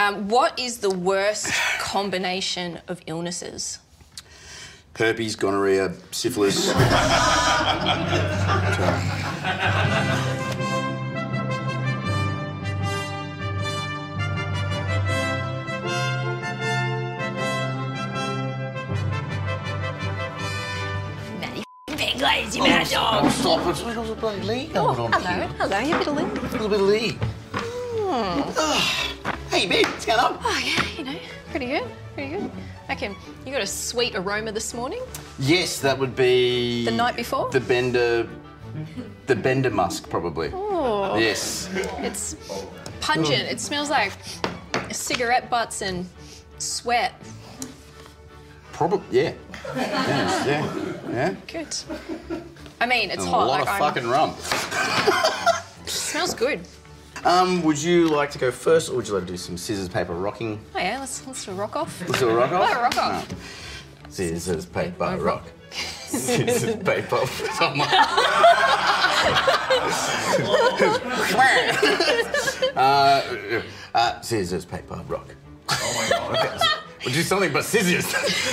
What is the worst combination of illnesses? Herpes, gonorrhea, syphilis. Big lazy mad dog. Oh, stop it. It was a bloody league going on here. Hello, you bit of Lynn. A little bit of league. Hey, babe, what's going on? Oh, yeah, pretty good. Okay, you got a sweet aroma this morning? Yes, that would be... The night before? The Bender musk, probably. Oh. Yes. It's pungent. It smells like cigarette butts and sweat. Probably, yeah. Yeah. Good. I mean, it's And hot. a lot of fucking rum. Smells good. Would you like to go first, or would you like to do some scissors, paper, rocking? Oh yeah, let's do a rock off. Let's do a rock off? Oh, rock off. No. Scissors, paper, rock. Scissors, paper, someone. Scissors, paper, rock. Oh my God. Okay. We'll do something but scissors.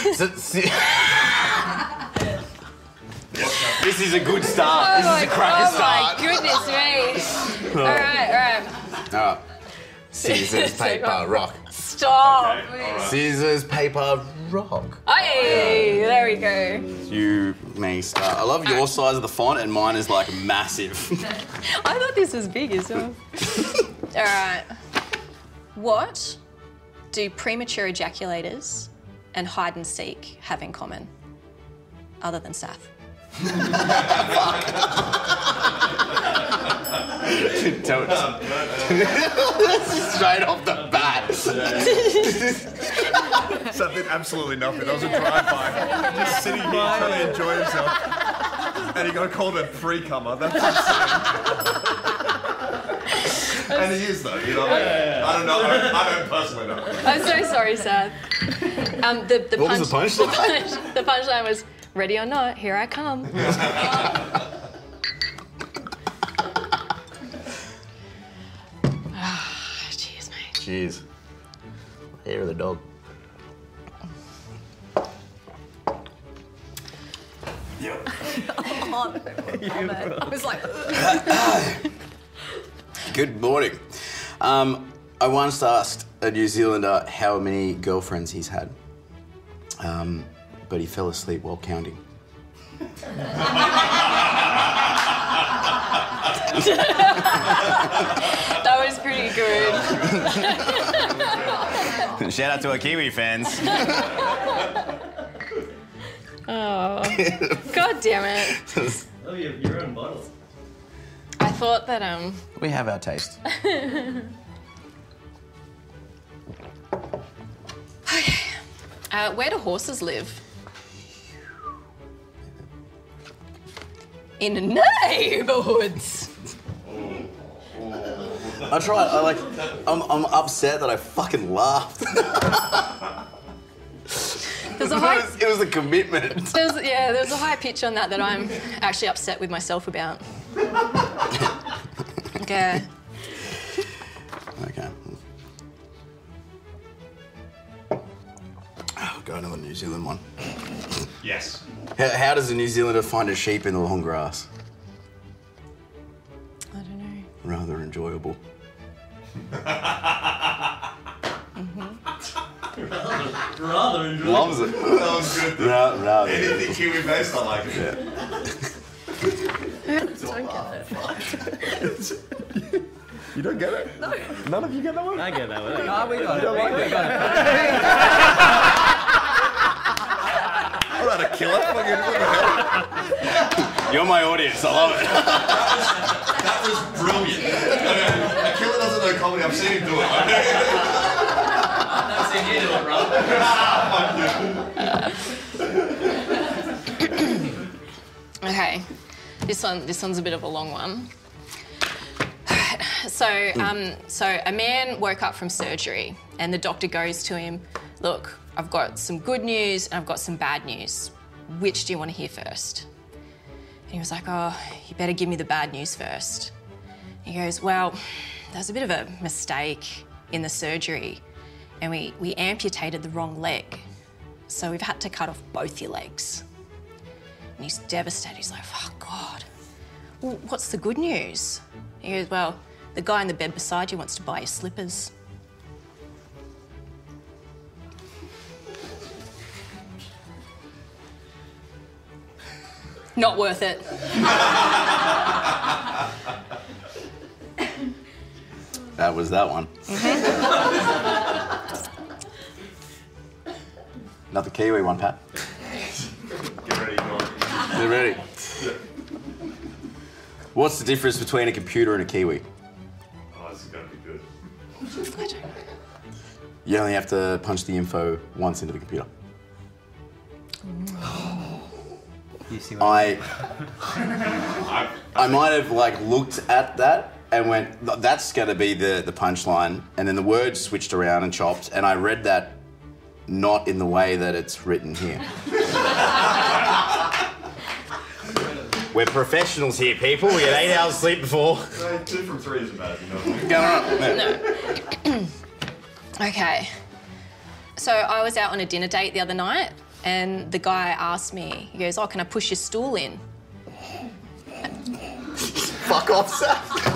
This is a good start. This is a cracker start. Oh my goodness me. All right. All right. Scissors, paper, rock. Stop. Scissors, paper, rock. Hey, there we go. You may start. I love your size of the font, and mine is like massive. I thought this was big as well. All right. What do premature ejaculators and hide and seek have in common, other than Sath? Don't. Straight off the bat. Something absolutely nothing. That was a drive-by. Just sitting here trying to enjoy himself. And he got called a pre-comer. That's insane. And he is, though. You know what I mean? I don't know. I don't personally know. I'm so sorry, Sath. What was the punchline? The punchline was, ready or not, here I come. Cheers, mate. Cheers. Hair of the dog. I was like... Good morning. I once asked a New Zealander how many girlfriends he's had, but he fell asleep while counting. That was pretty good. Shout out to our Kiwi fans. Oh, God damn it. Oh, you have your own bottle. I thought that, We have our taste. where do horses live? In neighbourhoods. I tried. I'm upset that I fucking laughed. There's a high... It was a commitment. There's a high pitch on that I'm actually upset with myself about. Okay. Okay. Oh, go another New Zealand one. Yes. How does a New Zealander find a sheep in the long grass? I don't know. Rather enjoyable. Rather enjoyable. Loves it. That was good. Rather. Anything Kiwi based, I like it. You don't get it? No. None of you get that one? I get that one. No, we got it. don't like We it? got it. All right, a killer. Fucking what the hell? You're my audience. I love it. That was brilliant. A killer doesn't know comedy. I've seen him do it. I've never seen you do it, bro. Okay. This one's a bit of a long one. So a man woke up from surgery and the doctor goes to him, look, I've got some good news and I've got some bad news. Which do you want to hear first? And he was like, oh, you better give me the bad news first. He goes, well, there's a bit of a mistake in the surgery. and we amputated the wrong leg. So we've had to cut off both your legs. And he's devastated. He's like, oh, God. Well, what's the good news? He goes, well, the guy in the bed beside you wants to buy your slippers. Not worth it. That was that one. Another Kiwi one, Pat. Get ready, George. Get ready. What's the difference between a computer and a Kiwi? Oh, this is going to be good. I don't know. You only have to punch the info once into the computer. You see what I might have like looked at that and went, that's going to be the punchline, and then the words switched around and chopped, and I read that not in the way that it's written here. We're professionals here, people. We get 8 hours sleep before. No, 2 from 3 isn't bad, you know. Okay. So I was out on a dinner date the other night, and the guy asked me, he goes, oh, can I push your stool in? Fuck off, sir.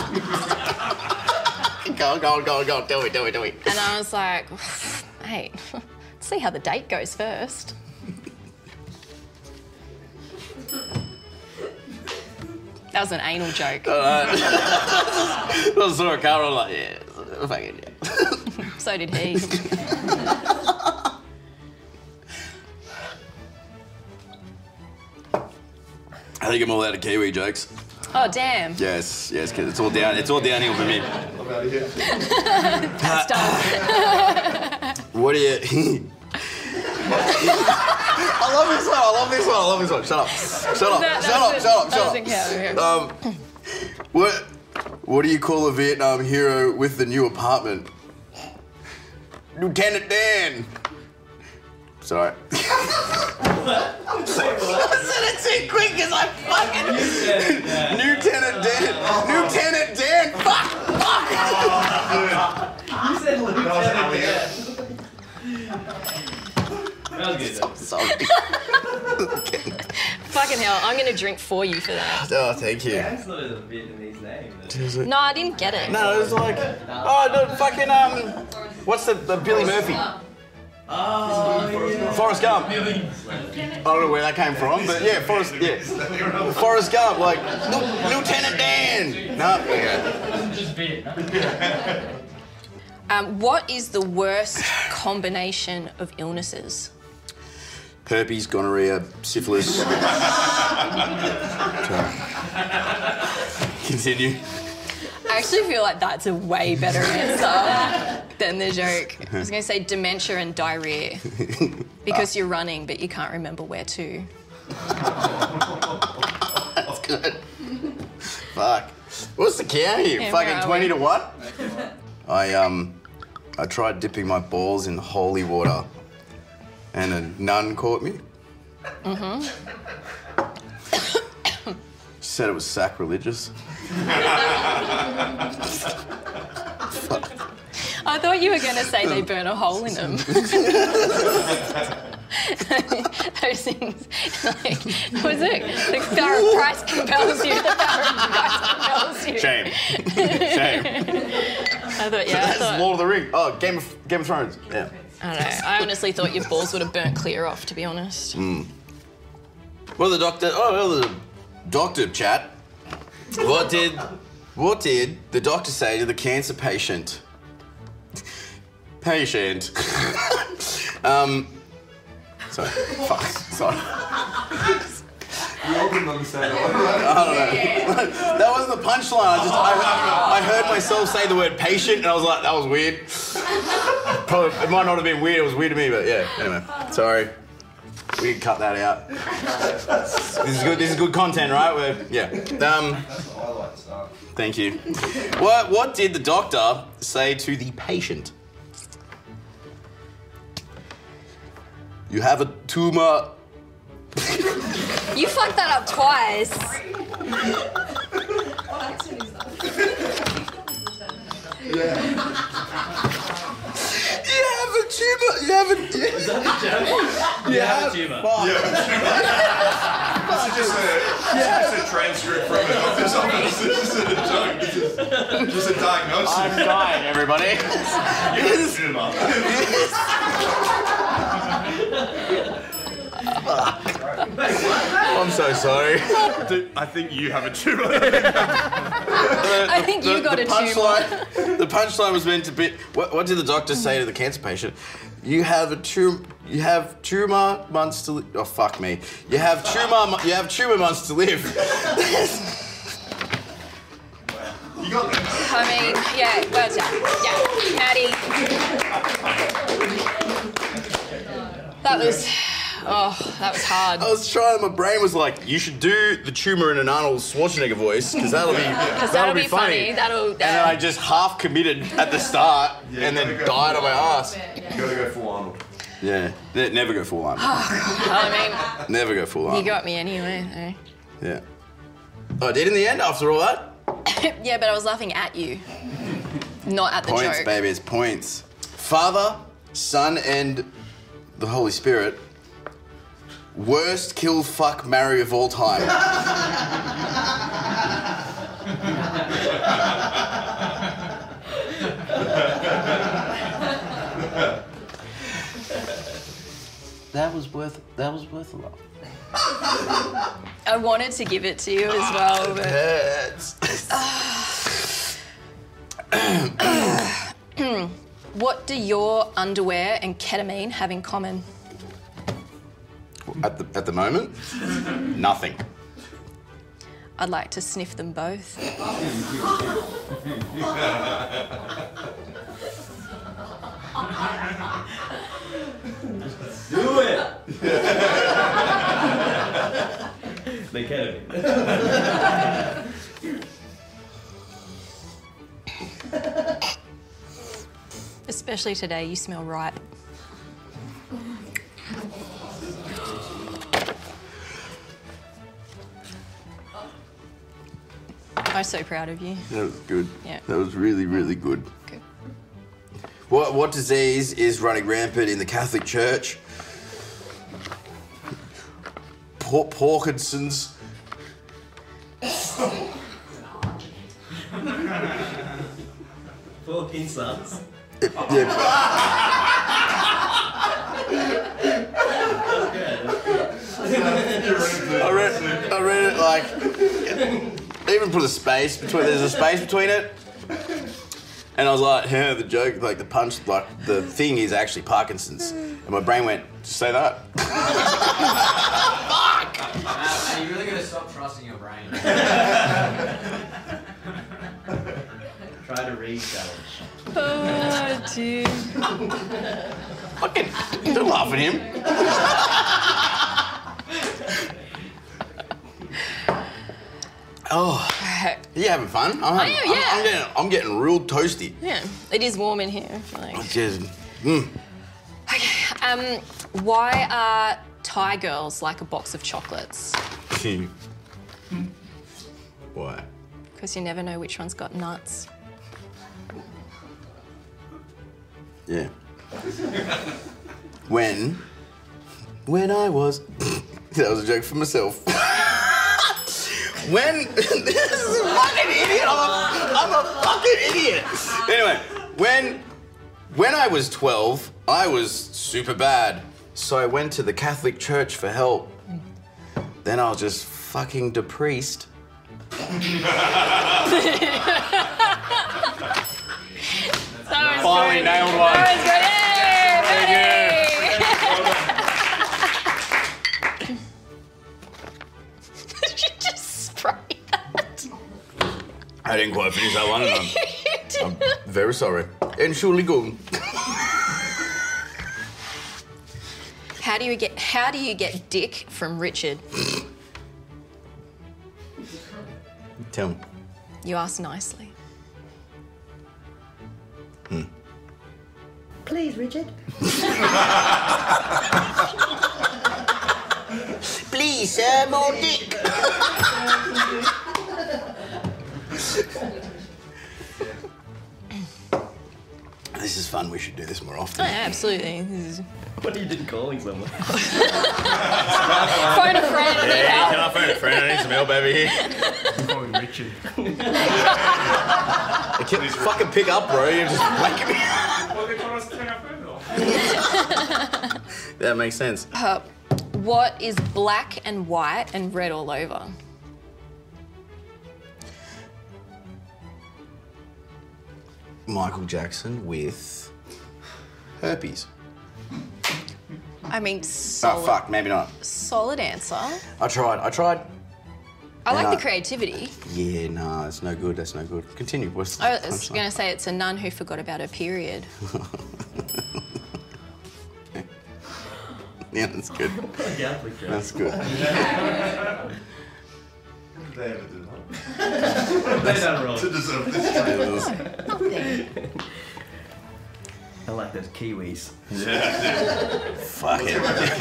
Go on. Do it. And I was like, hey, let's see how the date goes first. That was an anal joke. I saw a car, I was like, yeah, fucking yeah. So did he. I think I'm all out of Kiwi jokes. Oh, damn. Yes, because it's all downhill for me. I'm out of here. That's done. What do you... I love this one. Shut up. Doesn't count. What do you call a Vietnam hero with the new apartment? Lieutenant Dan. Sorry. I said it too quick because I fucking... Lieutenant Dan. Fuck. You said Lieutenant Dan. That was good though. Sorry. Fucking hell, I'm going to drink for you for that. Oh, thank you. Dan's not a Vietnamese name. No, I didn't get it. No, it was like... Oh, no, fucking... What's the Billy Murphy? Oh, yeah. Forrest Gump. I don't know where that came from, but yeah, Forrest Gump, like, Lieutenant Dan. No, okay. Just Vietnam. What is the worst combination of illnesses? Herpes, gonorrhea, syphilis. Continue. I actually feel like that's a way better answer than the joke. I was going to say dementia and diarrhea because you're running but you can't remember where to. That's good. Fuck. What's the count here? Yeah, Fucking where are 20 we? to what? I tried dipping my balls in holy water and a nun caught me. She said it was sacrilegious. I thought you were going to say they burn a hole in them. Those things, like, what is it? The power of Christ compels you. The power of Christ compels you. Shame. I thought, yeah, That's Lord of the Rings. Oh, Game of Thrones. Yeah. I don't know. I honestly thought your balls would have burnt clear off, to be honest. Well, the doctor chat. What did the doctor say to the cancer patient? Sorry. Fuck. Sorry. You all didn't understand it. I don't know. That wasn't the punchline. I heard myself say the word patient, and I was like, that was weird. Probably, it might not have been weird. It was weird to me, but yeah. Anyway, sorry. We can cut that out. This is good. This is good content, right? Yeah. I like stuff. Thank you. What did the doctor say to the patient? You have a tumor. You fucked that up twice. You have a a tumor. You haven't. Is that the joke? You have a tumour. This is just a transcript from the doctor's office. This isn't a joke. This is just a diagnosis. I'm dying, everybody. You have a tumour. I'm so sorry. I think you have a tumour. I think you got a tumor. The punchline was meant to be. What did the doctor say to the cancer patient? You have a tumor. You have tumor months to live. Oh fuck me. You have tumor. You have tumor months to live. You got this. I mean, yeah, well done. Yeah, Maddie. That was hard. I was trying. My brain was like, you should do the tumor in an Arnold Schwarzenegger voice because that'll be funny. And then I just half committed at the start and then died on my ass. You gotta go full Arnold. Yeah, never go full Arnold. I Never go full mean, Arnold. you got me anyway. Yeah. Oh, I did in the end after all that. Yeah, but I was laughing at you, not at the Points, joke. baby, it's points. Father, Son, and the Holy Spirit. Worst kill, fuck, marry of all time. That was worth a lot. I wanted to give it to you as well, but what do your underwear and ketamine have in common? At the moment, nothing. I'd like to sniff them both. Do it! They ketamine. Especially today, you smell ripe. I'm so proud of you. That was good. Yeah. That was really, really good. Good. What disease is running rampant in the Catholic Church? Parkinson's. Parkinson's. Yeah. I read it like, even put a space between. There's a space between it, and I was like, yeah, the joke, like the punch, like the thing is actually Parkinson's, and my brain went, just say that. Are you really gonna stop trusting your brain? Try to read that. Oh, dude. Fucking, don't laugh at him. Oh, you having fun? I am, yeah. I'm getting real toasty. Yeah, it is warm in here. Like. Just, Okay. Why are Thai girls like a box of chocolates? Why? Because you never know which one's got nuts. Yeah. When I was, that was a joke for myself. This is a fucking idiot. I'm a fucking idiot. Anyway, when I was 12, I was super bad. So I went to the Catholic Church for help. Then I was just fucking depressed. Finally nailed one. That was good. Did you just spray that? I didn't quite finish that one, and I'm very sorry. Entschuldigung. How do you get dick from Richard? Tell me. You ask nicely. Please, Richard. Please, sir, more dick. This This is fun. We should do this more Oh, often. yeah, absolutely. This is- What are you doing calling someone? Phone a friend. Yeah, can I phone a friend? I need some help over here. Probably Richard. Fucking pick up, bro. You're just waking me up. Well, they told us to turn our phone off. That makes sense. What is black and white and red all over? Michael Jackson with herpes. I mean, Oh, solid, fuck. Maybe not. solid answer. I tried. I like Yeah. the creativity. Yeah, nah, that's no good. That's no good. Continue. What's the I was punchline? going to say it's a nun who forgot about her period. Yeah, that's good. Catholic joke. That's good. They ever do that. They done wrong. To deserve this. Nothing. I like those Kiwis. Fuck it.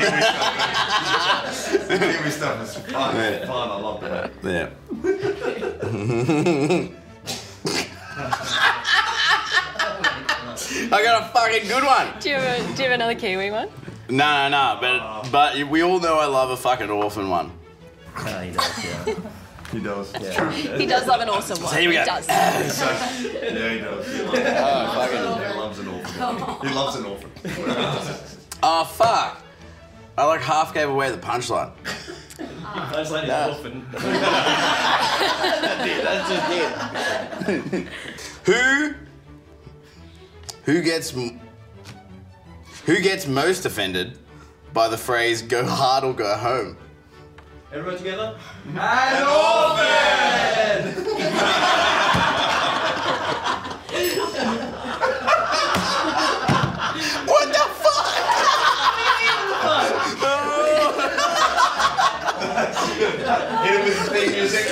Kiwi stuff is fun. Yeah. Fun. I love that. Yeah. I got a fucking good one. Do you have another Kiwi one? No, but we all know I love a fucking orphan one. Ah, he does, yeah. He does. Yeah. True. He does love an awesome one. So here we He go. does. Yeah, he does. He loves, fucking. he loves an orphan. He loves an orphan. Oh fuck! I like half gave away the punchline. That's like an orphan. That's just it. Who gets most offended by the phrase "go hard or go home"? Everyone together? An orphan! What the fuck? Hit him with the theme music.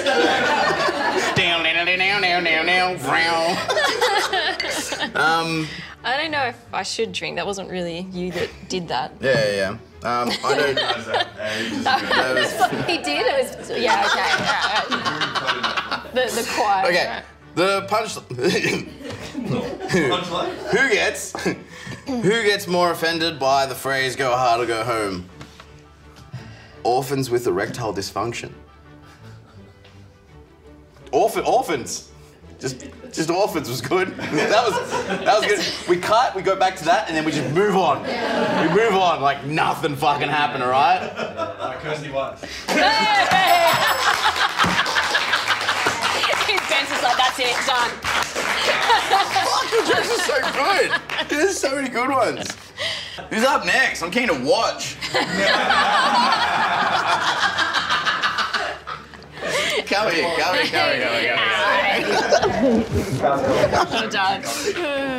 I don't know if I should drink. That wasn't really you that did that. Yeah. I don't. How's that? Hey, he's That was, He did? It was... Yeah, okay. Right. The quiet. okay. Right. The punch. Punchline? Who gets more offended by the phrase "go hard or go home"? Orphans with erectile dysfunction. Orphans. Just orphans was good. That was good. We cut, we go back to that, and then we just move on. We move on like nothing fucking happened, alright? Kirsty White. His dentist like, that's it, done. Fuck, your jokes are so good. There's so many good ones. Who's up next? I'm keen to watch. Come here. Well done.